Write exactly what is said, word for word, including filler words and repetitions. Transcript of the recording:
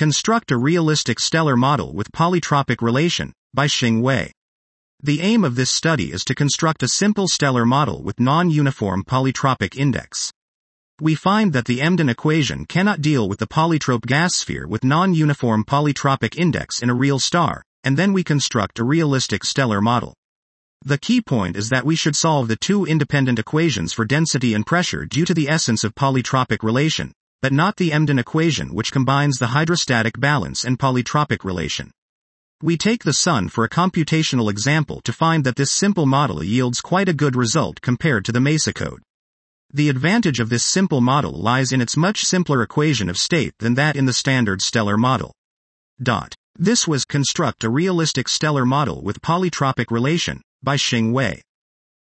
Construct a realistic stellar model with polytropic relation, by Xing Wei. The aim of this study is to construct a simple stellar model with non-uniform polytropic index. We find that the Emden equation cannot deal with the polytrope gas sphere with non-uniform polytropic index in a real star, and then we construct a realistic stellar model. The key point is that we should solve the two independent equations for density and pressure due to the essence of polytropic relation, but not the Emden equation which combines the hydrostatic balance and polytropic relation. We take the Sun for a computational example to find that this simple model yields quite a good result compared to the MESA code. The advantage of this simple model lies in its much simpler equation of state than that in the standard stellar model. Dot. This was Construct a Realistic Stellar Model with Polytropic Relation, by Xing Wei.